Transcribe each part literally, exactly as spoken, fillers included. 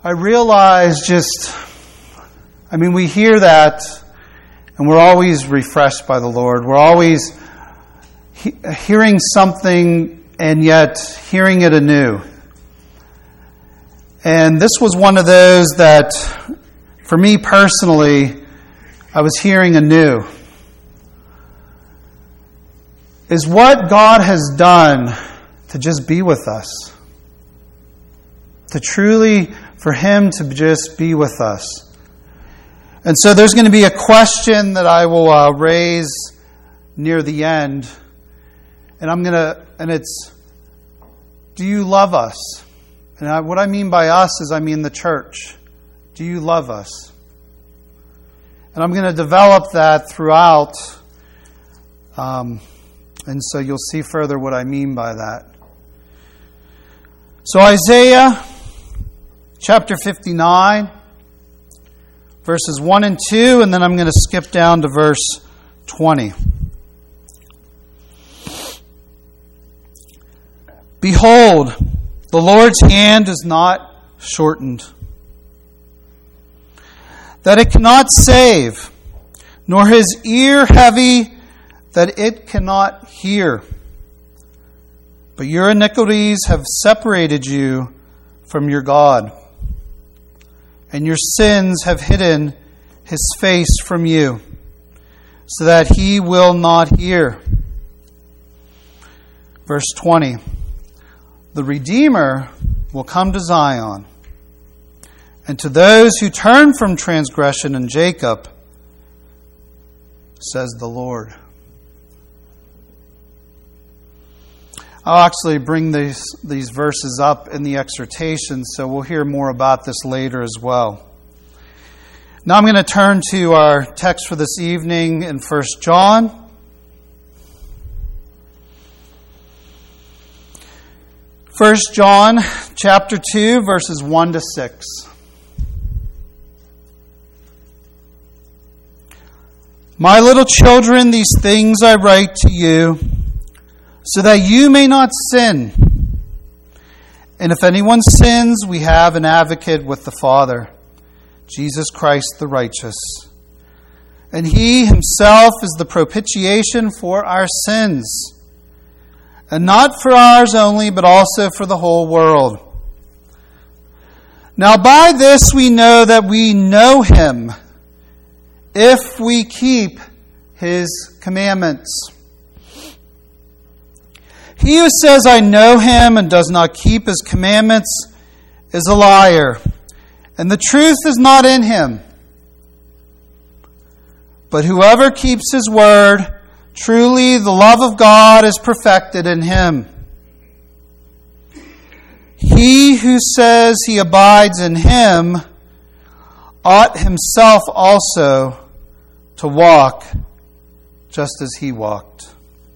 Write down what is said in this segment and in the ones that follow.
I realize just, I mean, we hear that and we're always refreshed by the Lord. We're always he- hearing something and yet hearing it anew. And this was one of those that, for me personally, I was hearing anew. Is what God has done to just be with us. To truly, for Him to just be with us. And so there's going to be a question that I will uh, raise near the end. And I'm going to, and it's, do you love us? And I, what I mean by us is I mean the church. Do you love us? And I'm going to develop that throughout. Um, and so you'll see further what I mean by that. So Isaiah chapter fifty-nine, verses one and two, and then I'm going to skip down to verse twenty. Behold, the Lord's hand is not shortened, that it cannot save, nor His ear heavy, that it cannot hear. But your iniquities have separated you from your God, and your sins have hidden His face from you, so that He will not hear. Verse twenty. The Redeemer will come to Zion, and to those who turn from transgression in Jacob, says the Lord. I'll actually bring these, these verses up in the exhortation, so we'll hear more about this later as well. Now I'm going to turn to our text for this evening in First John. First John chapter two, verses one to six. My little children, these things I write to you, so that you may not sin. And if anyone sins, we have an advocate with the Father, Jesus Christ the righteous. And He Himself is the propitiation for our sins, and not for ours only, but also for the whole world. Now by this we know that we know Him, if we keep His commandments. He who says, I know Him, and does not keep His commandments is a liar, and the truth is not in him. But whoever keeps His word, truly the love of God is perfected in him. He who says he abides in Him ought himself also to walk just as He walked.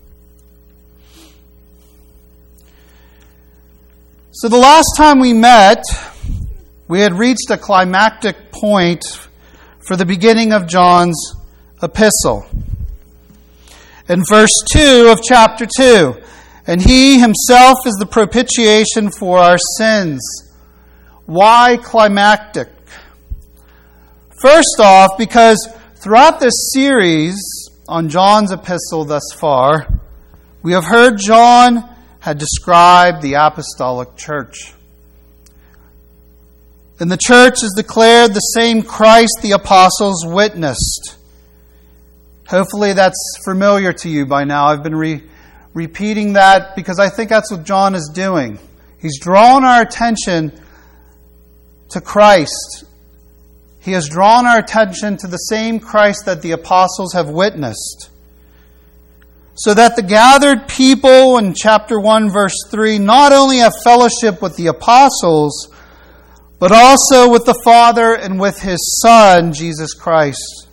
So the last time we met, we had reached a climactic point for the beginning of John's epistle. In verse two of chapter two, and He Himself is the propitiation for our sins. Why climactic? First off, because throughout this series on John's epistle thus far, we have heard John had described the apostolic church. And the church has declared the same Christ the apostles witnessed. Hopefully that's familiar to you by now. I've been re- repeating that because I think that's what John is doing. He's drawn our attention to Christ. He has drawn our attention to the same Christ that the apostles have witnessed. So that the gathered people in chapter one, verse three, not only have fellowship with the apostles, but also with the Father and with His Son, Jesus Christ.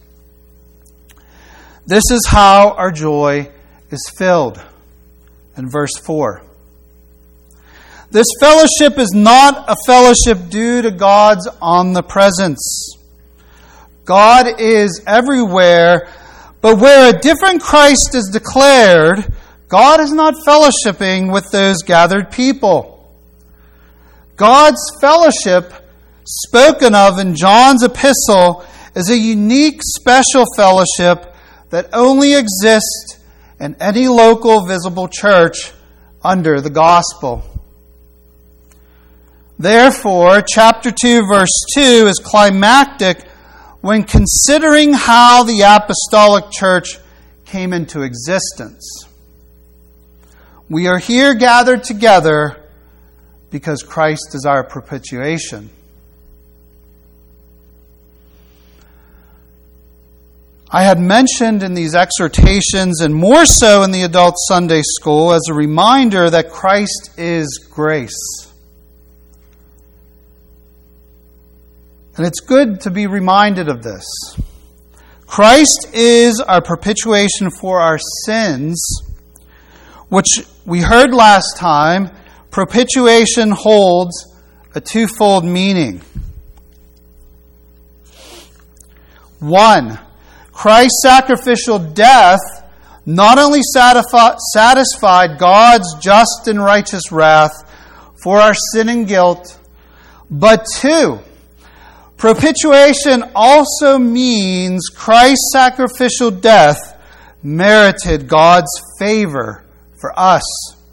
This is how our joy is filled. In verse four. This fellowship is not a fellowship due to God's omnipresence. God is everywhere, but where a different Christ is declared, God is not fellowshipping with those gathered people. God's fellowship spoken of in John's epistle is a unique, special fellowship that only exists in any local visible church under the gospel. Therefore, chapter two, verse two is climactic when considering how the apostolic church came into existence. We are here gathered together because Christ is our propitiation. I had mentioned in these exhortations, and more so in the adult Sunday school, as a reminder that Christ is grace. And it's good to be reminded of this. Christ is our propitiation for our sins, which we heard last time. Propitiation holds a twofold meaning. One, Christ's sacrificial death not only satisfied God's just and righteous wrath for our sin and guilt, but two, propitiation also means Christ's sacrificial death merited God's favor for us.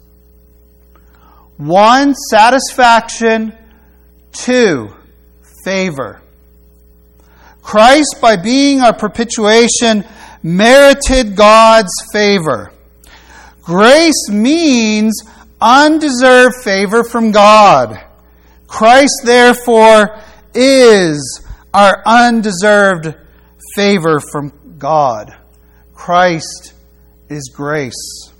One, satisfaction. Two, favor. Christ, by being our propitiation, merited God's favor. Grace means undeserved favor from God. Christ, therefore, is our undeserved favor from God. Christ is grace.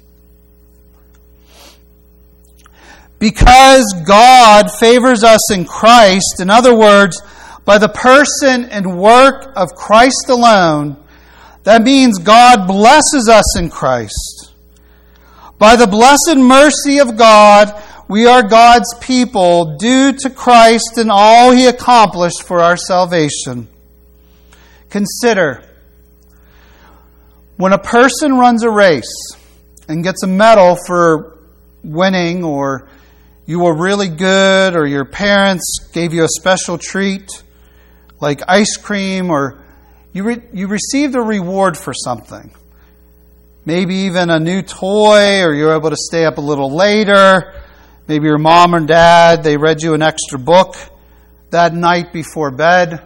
Because God favors us in Christ, in other words, by the person and work of Christ alone, that means God blesses us in Christ. By the blessed mercy of God, we are God's people due to Christ and all He accomplished for our salvation. Consider, when a person runs a race and gets a medal for winning, or you were really good, or your parents gave you a special treat, like ice cream, or you re- you received a reward for something. Maybe even a new toy, or you're able to stay up a little later. Maybe your mom or dad, they read you an extra book that night before bed.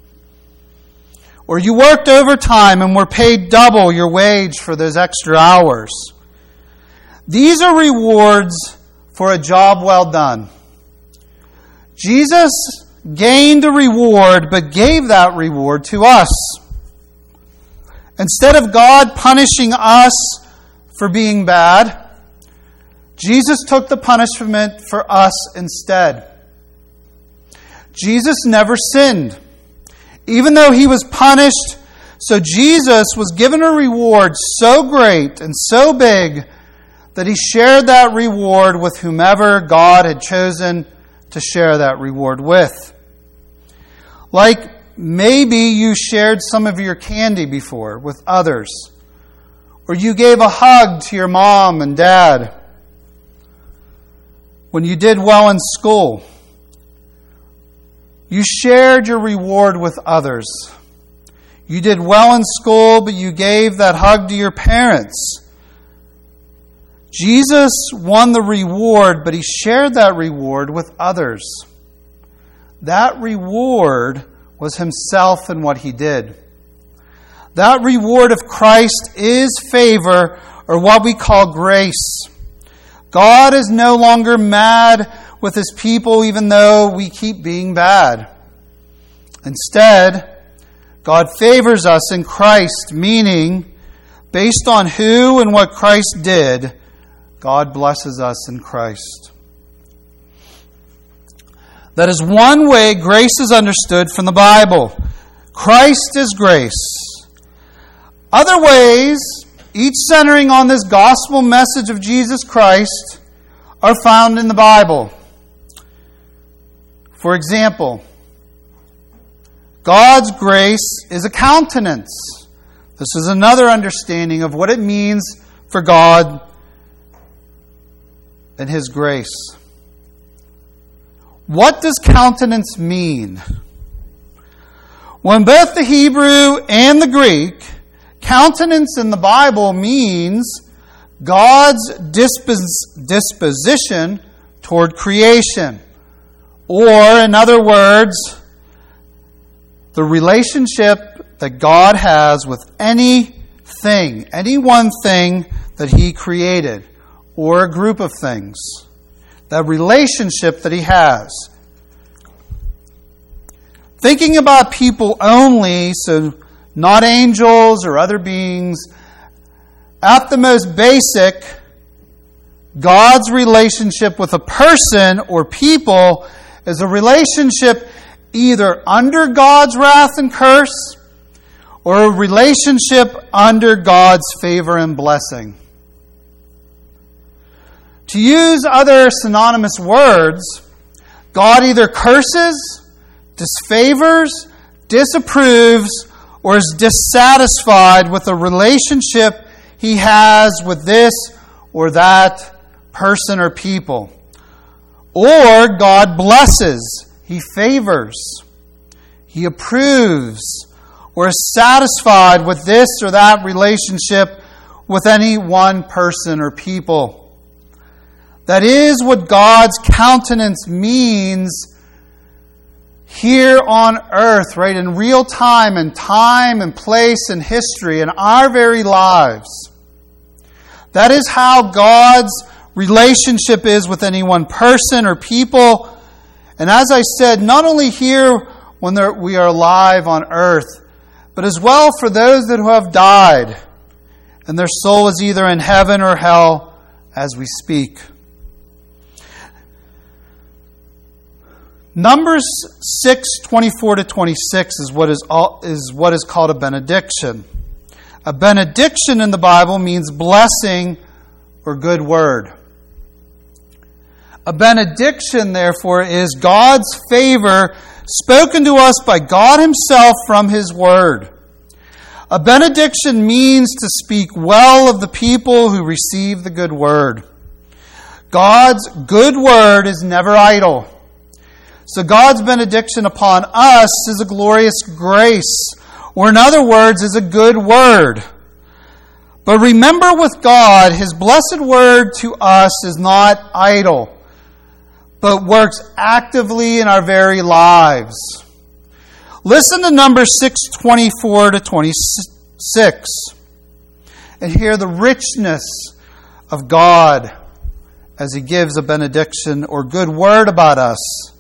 Or you worked overtime and were paid double your wage for those extra hours. These are rewards for a job well done. Jesus gained a reward, but gave that reward to us. Instead of God punishing us for being bad, Jesus took the punishment for us instead. Jesus never sinned, even though He was punished. So Jesus was given a reward so great and so big that He shared that reward with whomever God had chosen to share that reward with. Like maybe you shared some of your candy before with others, or you gave a hug to your mom and dad. When you did well in school, you shared your reward with others. You did well in school, but you gave that hug to your parents. Jesus won the reward, but He shared that reward with others. That reward was Himself and what He did. That reward of Christ is favor, or what we call grace. God is no longer mad with His people, even though we keep being bad. Instead, God favors us in Christ, meaning, based on who and what Christ did, God blesses us in Christ. That is one way grace is understood from the Bible. Christ is grace. Other ways, each centering on this gospel message of Jesus Christ, are found in the Bible. For example, God's grace is a countenance. This is another understanding of what it means for God and His grace. What does countenance mean? Well, in both the Hebrew and the Greek, countenance in the Bible means God's dispos- disposition toward creation. Or, in other words, the relationship that God has with anything, any one thing that He created, or a group of things. That relationship that He has. Thinking about people only, so not angels or other beings, at the most basic, God's relationship with a person or people is a relationship either under God's wrath and curse or a relationship under God's favor and blessing. To use other synonymous words, God either curses, disfavors, disapproves, or is dissatisfied with the relationship He has with this or that person or people. Or God blesses, He favors, He approves, or is satisfied with this or that relationship with any one person or people. That is what God's countenance means here on earth, right? In real time, in time and place and history, in our very lives. That is how God's relationship is with any one person or people. And as I said, not only here when we are alive on earth, but as well for those that who have died, and their soul is either in heaven or hell as we speak. Numbers six, twenty-four to twenty-six is what is, is what is called a benediction. A benediction in the Bible means blessing or good word. A benediction, therefore, is God's favor spoken to us by God Himself from His Word. A benediction means to speak well of the people who receive the good word. God's good word is never idle. So God's benediction upon us is a glorious grace, or in other words, is a good word. But remember with God, His blessed word to us is not idle, but works actively in our very lives. Listen to Numbers six, twenty-four to twenty-six, and hear the richness of God as He gives a benediction or good word about us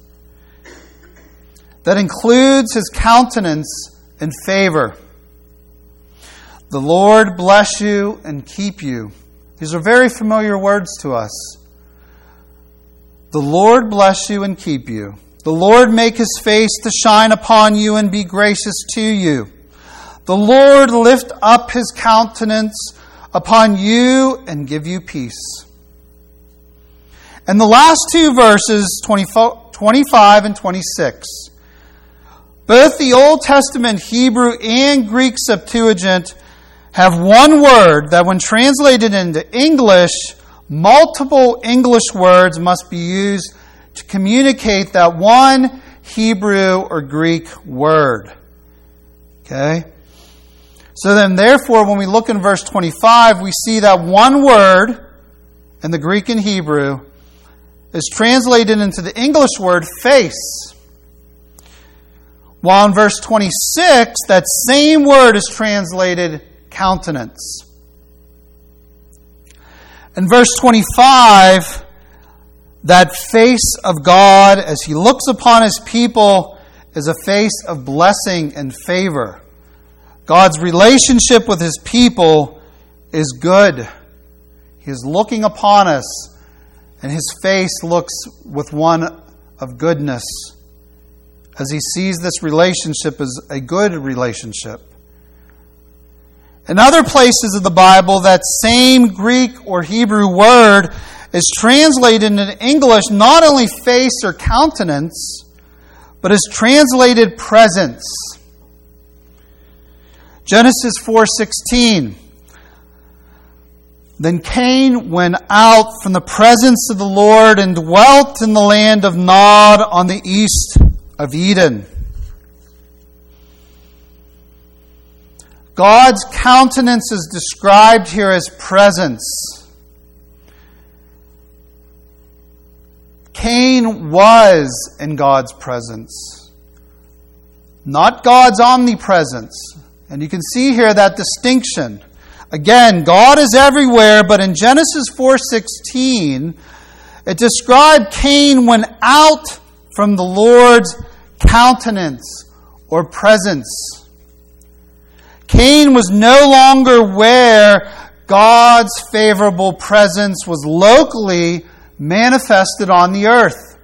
that includes His countenance and favor. The Lord bless you and keep you. These are very familiar words to us. The Lord bless you and keep you. The Lord make His face to shine upon you and be gracious to you. The Lord lift up His countenance upon you and give you peace. And the last two verses, twenty-five and twenty-six, both the Old Testament Hebrew and Greek Septuagint have one word that when translated into English, multiple English words must be used to communicate that one Hebrew or Greek word. Okay? So then, therefore, when we look in verse twenty-five, we see that one word in the Greek and Hebrew is translated into the English word face. While in verse twenty-six, that same word is translated countenance. In verse twenty-five, that face of God as He looks upon His people is a face of blessing and favor. God's relationship with His people is good. He is looking upon us, and His face looks with one of goodness as He sees this relationship as a good relationship. In other places of the Bible, that same Greek or Hebrew word is translated in English not only face or countenance, but is translated presence. Genesis four sixteen. Then Cain went out from the presence of the Lord and dwelt in the land of Nod on the east of Eden. God's countenance is described here as presence. Cain was in God's presence, not God's omnipresence. And you can see here that distinction. Again, God is everywhere, but in Genesis four sixteen, it described Cain went out from the Lord's countenance or presence. Cain was no longer where God's favorable presence was locally manifested on the earth.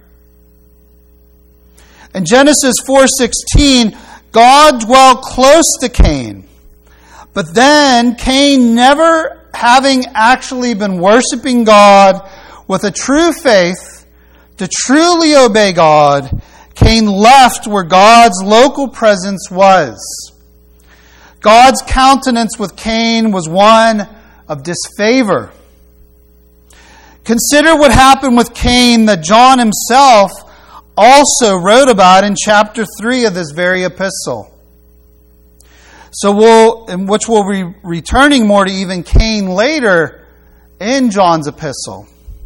In Genesis four sixteen, God dwelt close to Cain. But then Cain, never having actually been worshiping God with a true faith to truly obey God, Cain left where God's local presence was. God's countenance with Cain was one of disfavor. Consider what happened with Cain that John himself also wrote about in chapter three of this very epistle. So we'll, in which we'll be returning more to even Cain later in John's epistle.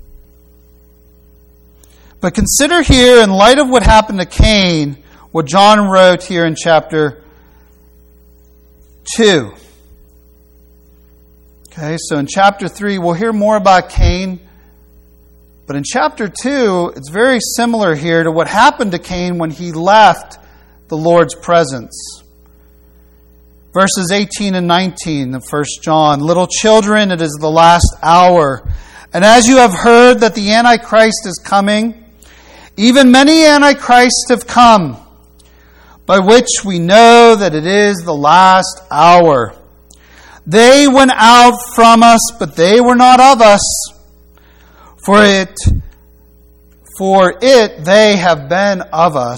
But consider here, in light of what happened to Cain, what John wrote here in chapter two. Okay, so in chapter three, we'll hear more about Cain. But in chapter two, it's very similar here to what happened to Cain when he left the Lord's presence. Verses eighteen and nineteen of First John. Little children, it is the last hour. And as you have heard that the Antichrist is coming, even many Antichrists have come, by which we know that it is the last hour. They went out from us, but they were not of us. For it, for it they have been of us.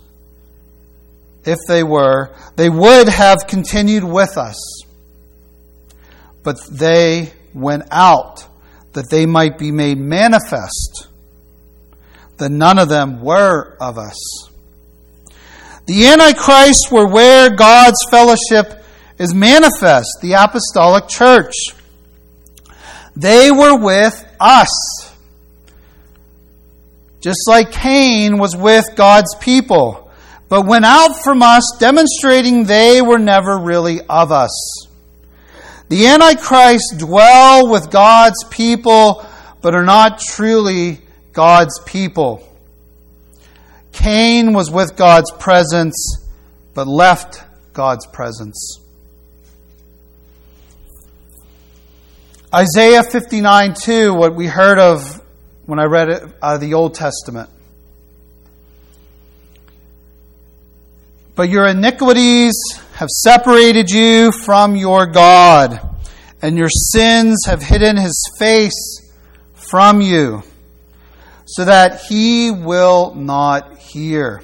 If they were, they would have continued with us. But they went out, that they might be made manifest, that none of them were of us. The Antichrists were where God's fellowship is manifest, the apostolic church. They were with us. Just like Cain was with God's people, but went out from us, demonstrating they were never really of us. The Antichrists dwell with God's people, but are not truly God's people. Cain was with God's presence, but left God's presence. Isaiah fifty-nine two, what we heard of when I read it out of the Old Testament. But your iniquities have separated you from your God, and your sins have hidden his face from you, so that he will not hear.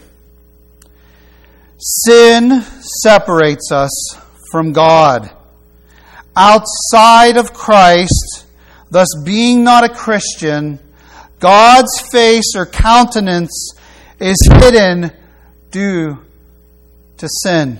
Sin separates us from God. Outside of Christ, thus being not a Christian, God's face or countenance is hidden due to sin.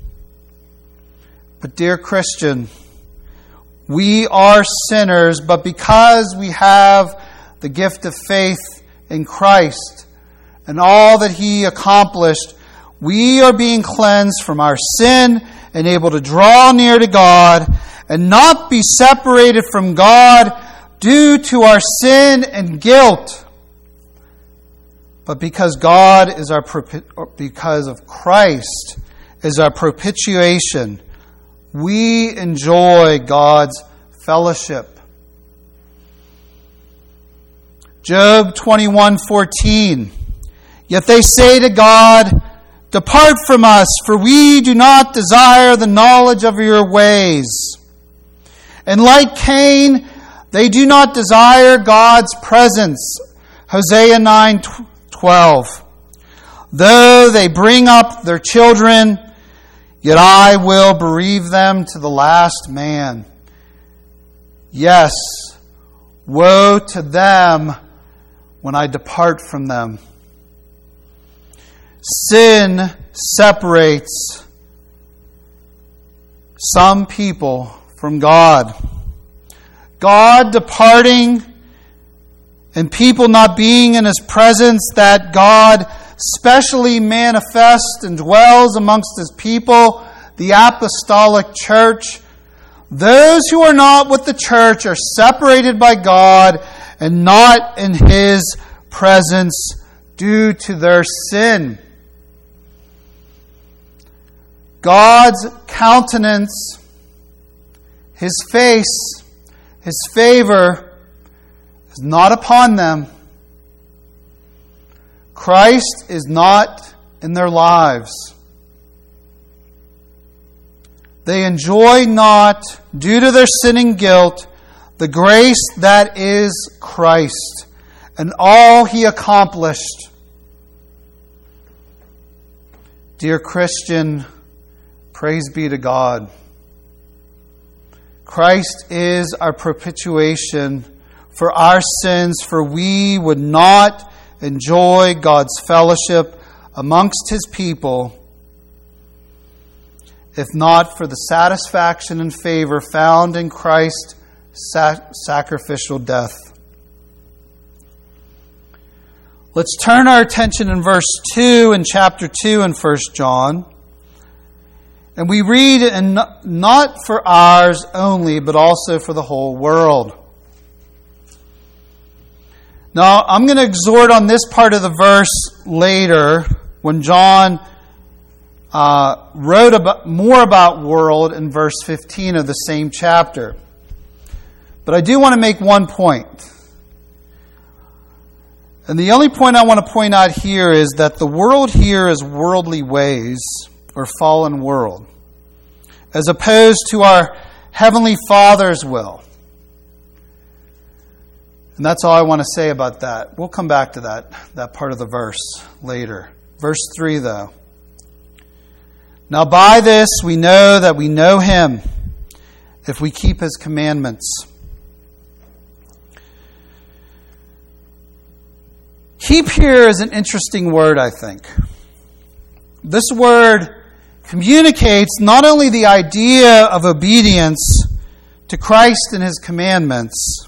But dear Christian, we are sinners, but because we have the gift of faith in Christ and all that He accomplished, we are being cleansed from our sin and able to draw near to God and not be separated from God due to our sin and guilt. But because God is our, because of Christ is our propitiation, we enjoy God's fellowship. Job twenty-one fourteen. Yet they say to God, depart from us, for we do not desire the knowledge of your ways. And like Cain, they do not desire God's presence. Hosea nine twelve. Though they bring up their children, yet I will bereave them to the last man. Yes, woe to them when I depart from them. Sin separates some people from God. God departing and people not being in His presence, that God specially manifests and dwells amongst His people, the apostolic church. Those who are not with the church are separated by God and not in His presence due to their sin. God's countenance, His face, His favor is not upon them. Christ is not in their lives. They enjoy not, due to their sin and guilt, the grace that is Christ and all He accomplished. Dear Christian, praise be to God. Christ is our propitiation for our sins, for we would not enjoy God's fellowship amongst His people if not for the satisfaction and favor found in Christ's sac- sacrificial death. Let's turn our attention in verse two in chapter two in First John. And we read, and not for ours only, but also for the whole world. Now, I'm going to exhort on this part of the verse later when John uh, wrote about, more about world in verse fifteen of the same chapter. But I do want to make one point. And the only point I want to point out here is that the world here is worldly ways, or fallen world, as opposed to our Heavenly Father's will. And that's all I want to say about that. We'll come back to that, that part of the verse later. Verse three, though. Now by this we know that we know Him, if we keep His commandments. Keep here is an interesting word, I think. This word communicates not only the idea of obedience to Christ and His commandments,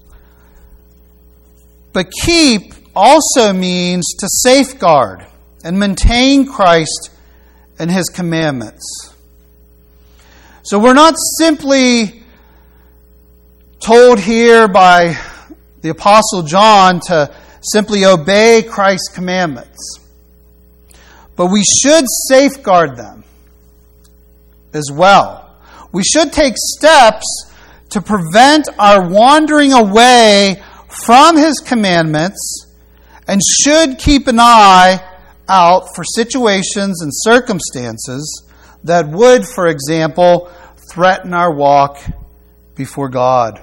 but keep also means to safeguard and maintain Christ and His commandments. So we're not simply told here by the Apostle John to simply obey Christ's commandments, but we should safeguard them as well. We should take steps to prevent our wandering away from His commandments and should keep an eye out for situations and circumstances that would, for example, threaten our walk before God.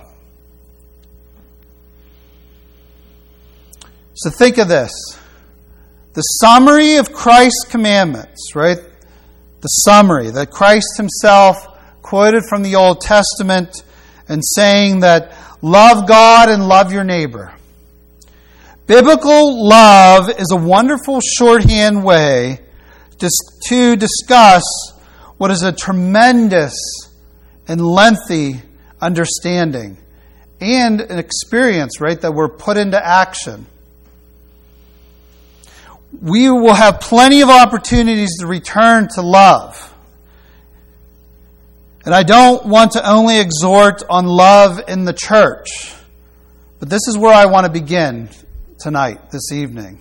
So think of this. The summary of Christ's commandments, right? The summary that Christ Himself quoted from the Old Testament and saying that love God and love your neighbor. Biblical love is a wonderful shorthand way to discuss what is a tremendous and lengthy understanding and an experience, right, that we're put into action. We will have plenty of opportunities to return to love. And I don't want to only exhort on love in the church, but this is where I want to begin tonight, this evening.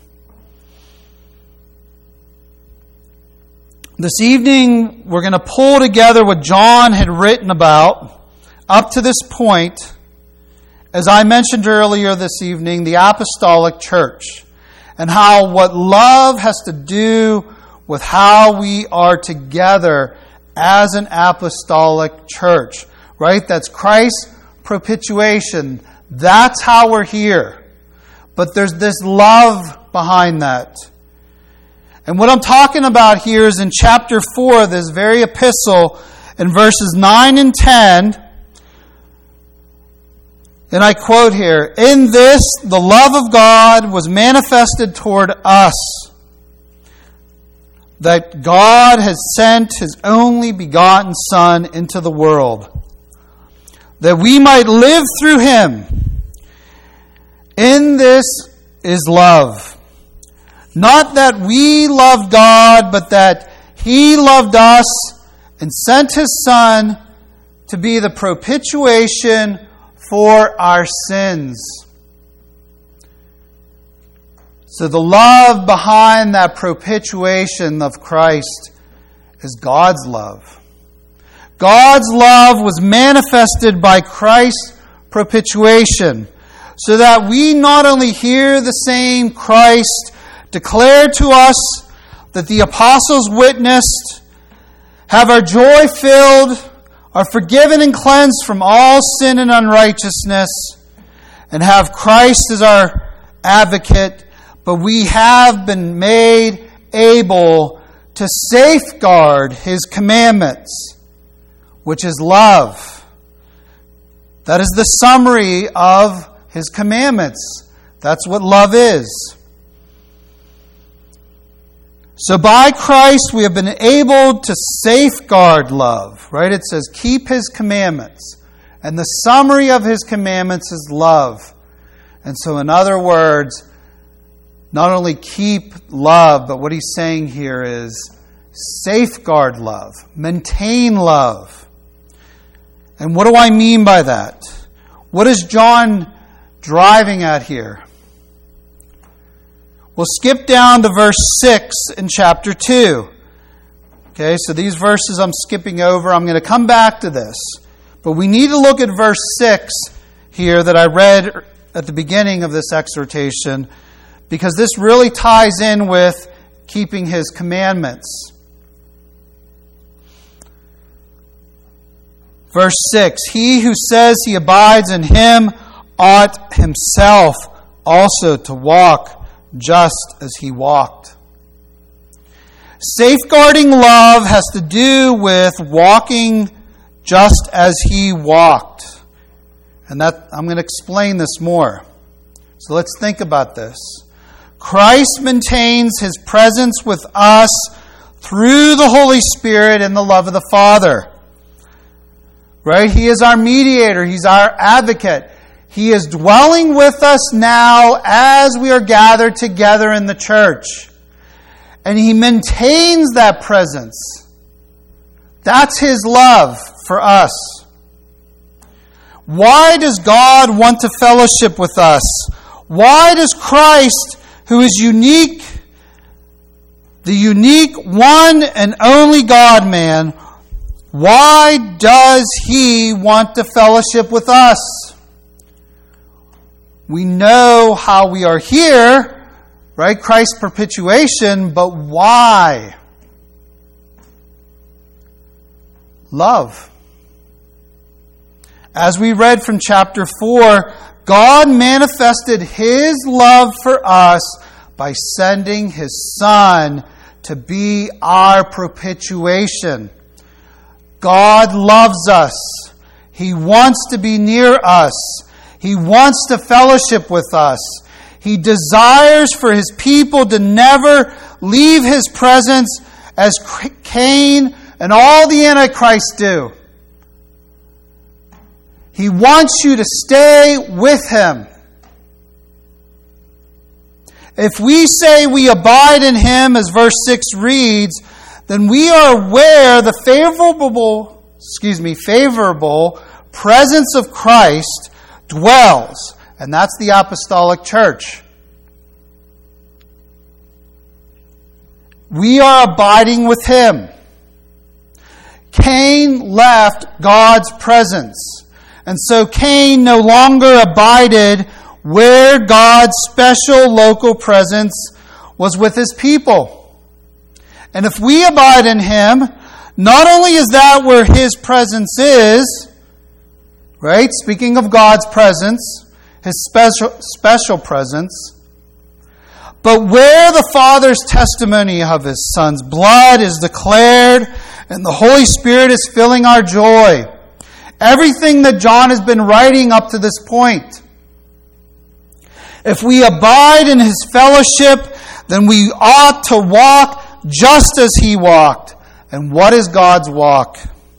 This evening, we're going to pull together what John had written about up to this point, as I mentioned earlier this evening, the apostolic church, and how what love has to do with how we are together as an apostolic church, right? That's Christ's propitiation. That's how we're here. But there's this love behind that. And what I'm talking about here is in chapter four of this very epistle, in verses nine and ten, And I quote here, "In this, the love of God was manifested toward us, that God has sent His only begotten Son into the world, that we might live through Him. In this is love. Not that we loved God, but that He loved us and sent His Son to be the propitiation for our sins." So the love behind that propitiation of Christ is God's love. God's love was manifested by Christ's propitiation, so that we not only hear the same Christ declared to us that the apostles witnessed, have our joy filled, are forgiven and cleansed from all sin and unrighteousness, and have Christ as our advocate, but we have been made able to safeguard His commandments, which is love. That is the summary of His commandments. That's what love is. So by Christ we have been able to safeguard love, right? It says keep His commandments. And the summary of His commandments is love. And so in other words, not only keep love, but what he's saying here is safeguard love, maintain love. And what do I mean by that? What is John driving at here? We'll skip down to verse six in chapter two. Okay, so these verses I'm skipping over. I'm going to come back to this. But we need to look at verse six here that I read at the beginning of this exhortation, because this really ties in with keeping His commandments. Verse six, "He who says he abides in Him ought himself also to walk just as He walked." Safeguarding love has to do with walking just as He walked. And that I'm going to explain this more. So let's think about this. Christ maintains His presence with us through the Holy Spirit and the love of the Father. Right? He is our mediator. He's our advocate. He is dwelling with us now as we are gathered together in the church. And He maintains that presence. That's His love for us. Why does God want to fellowship with us? Why does Christ, who is unique, the unique one and only God-man, why does He want to fellowship with us? We know how we are here, right? Christ's propitiation, but why? Love. As we read from chapter four, God manifested His love for us by sending His Son to be our propitiation. God loves us. He wants to be near us. He wants to fellowship with us. He desires for His people to never leave His presence as Cain and all the Antichrists do. He wants you to stay with Him. If we say we abide in Him, as verse six reads, then we are aware the favorable, excuse me, favorable presence of Christ dwells, and that's the apostolic church. We are abiding with Him. Cain left God's presence. And so Cain no longer abided where God's special local presence was with His people. And if we abide in Him, not only is that where His presence is, right? Speaking of God's presence, His special, special presence, but where the Father's testimony of His Son's blood is declared and the Holy Spirit is filling our joy. Everything that John has been writing up to this point. If we abide in his fellowship, then we ought to walk just as he walked. And what is God's walk?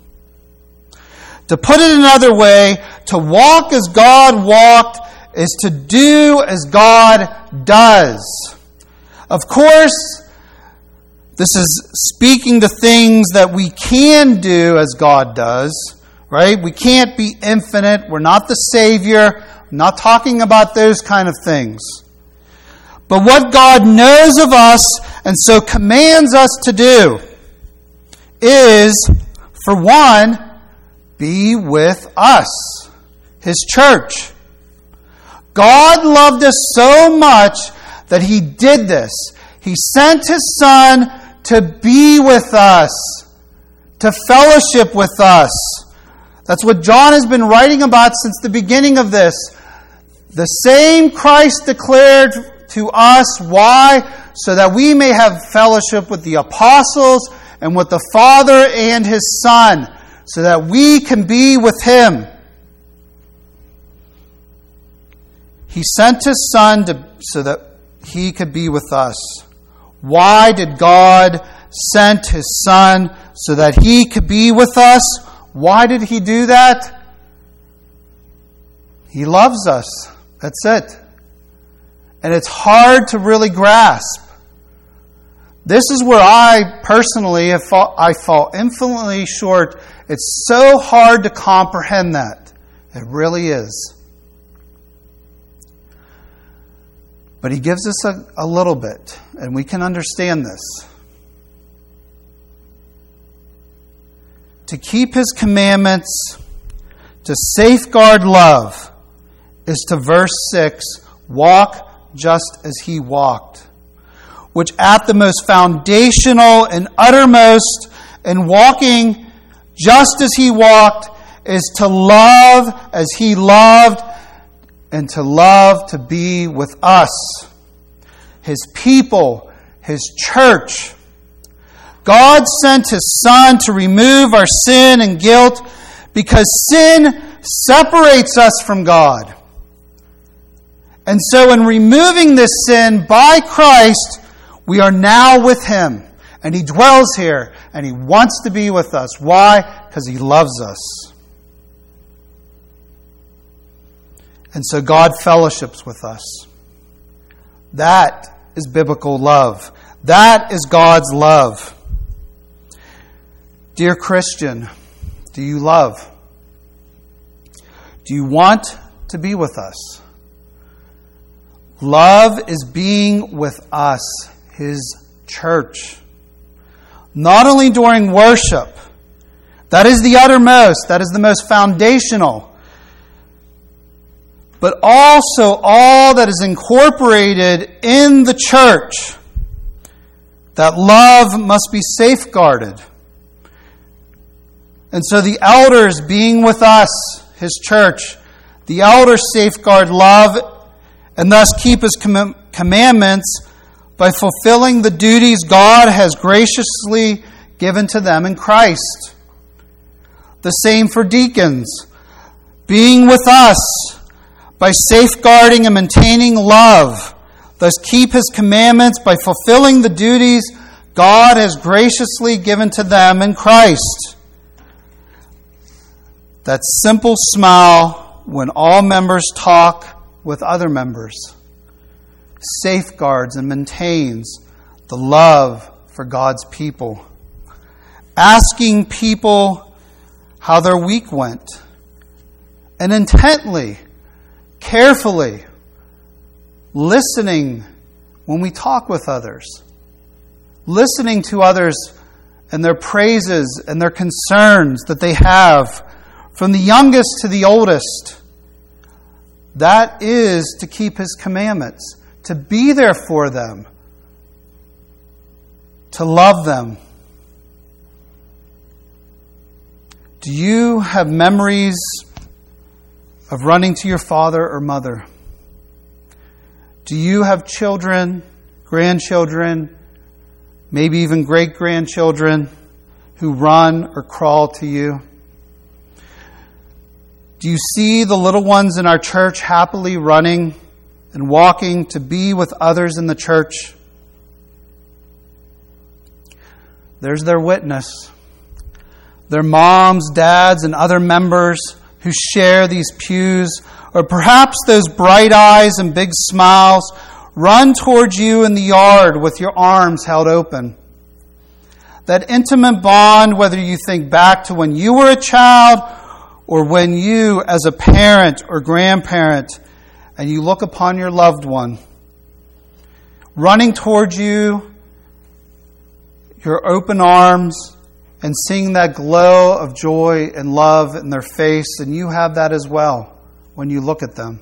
To put it another way, to walk as God walked is to do as God does. Of course, this is speaking to things that we can do as God does, right? We can't be infinite. We're not the Savior. I'm not talking about those kind of things. But what God knows of us and so commands us to do is, for one, be with us, his church. God loved us so much that he did this. He sent his Son to be with us, to fellowship with us. That's what John has been writing about since the beginning of this. The same Christ declared to us. Why? So that we may have fellowship with the apostles and with the Father and his Son, so that we can be with him. He sent his Son to, so that he could be with us. Why did God send his Son so that he could be with us? Why did he do that? He loves us. That's it. And it's hard to really grasp. This is where I personally have fall, I fall infinitely short. It's so hard to comprehend that. It really is. But he gives us a, a little bit, and we can understand this. To keep his commandments, to safeguard love, is to verse six, walk just as he walked. Which at the most foundational and uttermost in walking just as he walked is to love as he loved, and to love to be with us, his people, his church. God sent his Son to remove our sin and guilt because sin separates us from God. And so in removing this sin by Christ, we are now with him. And he dwells here and he wants to be with us. Why? Because he loves us. And so God fellowships with us. That is biblical love. That is God's love. Dear Christian, do you love? Do you want to be with us? Love is being with us, his church. Not only during worship. That is the uttermost. That is the most foundational. But also all that is incorporated in the church. That love must be safeguarded. And so the elders being with us, his church, the elders safeguard love and thus keep his com- commandments by fulfilling the duties God has graciously given to them in Christ. The same for deacons, being with us by safeguarding and maintaining love, thus keep his commandments by fulfilling the duties God has graciously given to them in Christ. That simple smile when all members talk with other members safeguards and maintains the love for God's people. Asking people how their week went, and intently, carefully listening when we talk with others. Listening to others and their praises and their concerns that they have, from the youngest to the oldest. That is to keep his commandments, to be there for them, to love them. Do you have memories of running to your father or mother? Do you have children, grandchildren, maybe even great-grandchildren who run or crawl to you? Do you see the little ones in our church happily running and walking to be with others in the church? There's their witness. Their moms, dads, and other members who share these pews, or perhaps those bright eyes and big smiles, run towards you in the yard with your arms held open. That intimate bond, whether you think back to when you were a child or when you, as a parent or grandparent, and you look upon your loved one, running towards you, your open arms, and seeing that glow of joy and love in their face, and you have that as well when you look at them.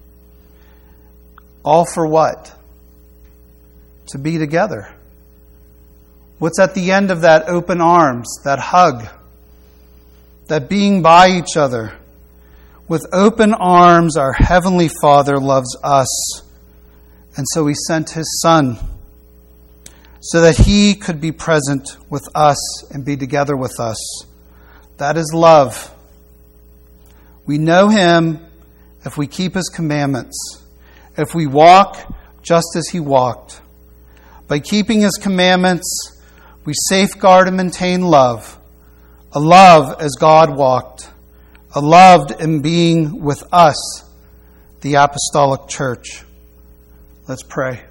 All for what? To be together. What's at the end of that open arms, that hug, that being by each other? With open arms, our Heavenly Father loves us, and so He sent His Son so that He could be present with us and be together with us. That is love. We know Him if we keep His commandments, if we walk just as He walked. By keeping His commandments, we safeguard and maintain love, a love as God walked, a love in being with us, the Apostolic Church. Let's pray.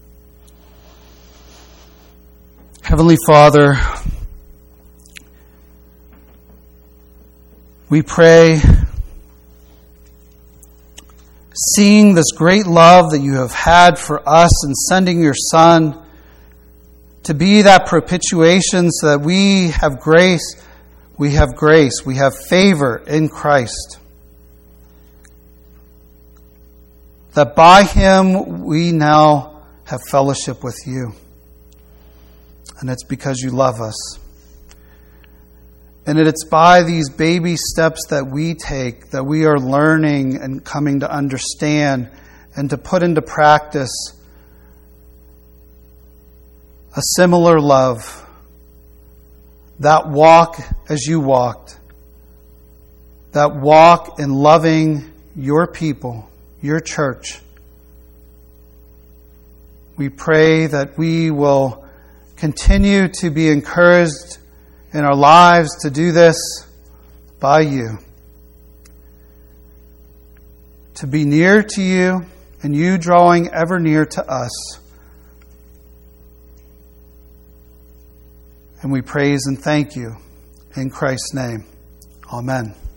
Heavenly Father, we pray, seeing this great love that you have had for us in sending your Son to be that propitiation so that we have grace, we have grace, we have favor in Christ. That by Him we now have fellowship with you. And it's because you love us. And it's by these baby steps that we take that we are learning and coming to understand and to put into practice a similar love. That walk as you walked. That walk in loving your people, your church. We pray that we will continue to be encouraged in our lives to do this by you. To be near to you and you drawing ever near to us. And we praise and thank you in Christ's name. Amen.